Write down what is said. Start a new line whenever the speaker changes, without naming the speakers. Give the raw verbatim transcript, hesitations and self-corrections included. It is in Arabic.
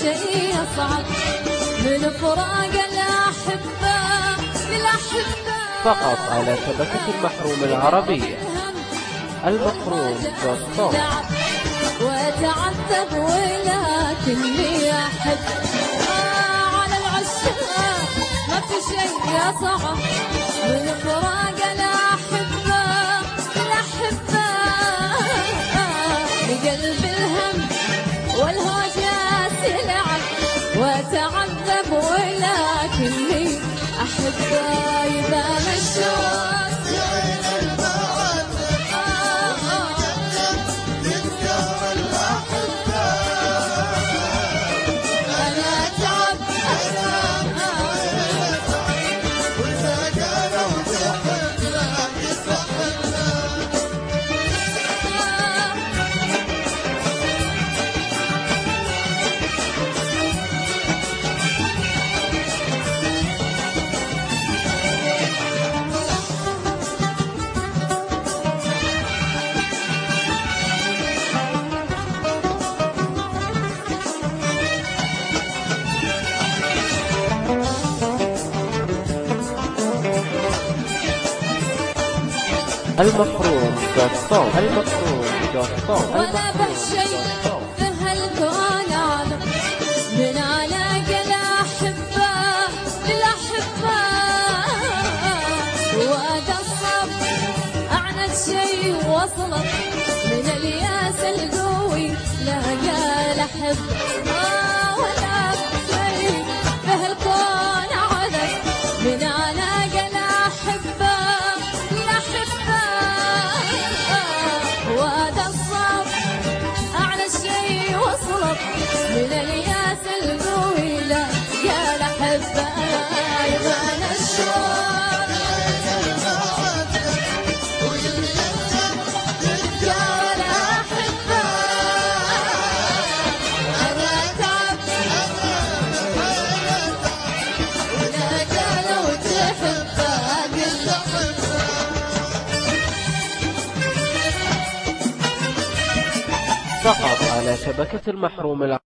شيء أصعب من فراق الأحبة للأحبة.
فقط على شبكة المحروم العربية المحروم دوت كوم.
وأتعذب ولكني أحب. آه على العشاق ما في شيء أصعب من فراق الأحبة الأحبة. لقلب الهم والهوجات يلعب وأتعذب ولكني أحب. إذا مشوا
المحروم دوت كوم. المحروم دوت كوم.
ولا بهالشيء بهالكون عالم من علاق الأحبة للأحبة. وهذا الصب أعنت شيء وصلت من الياس القوي لقى الأحبة. آه ولا بهالشيء بهالكون عالم من علاق الأحبة للأحبة. وهذا الصعب أعلى شيء وصلت من الياس القوي لا يا الأحبة. يبان الشوق يا الأحبة. أنا تعب ولا قالوا تحبه
فقط على شبكة المحروم العربية.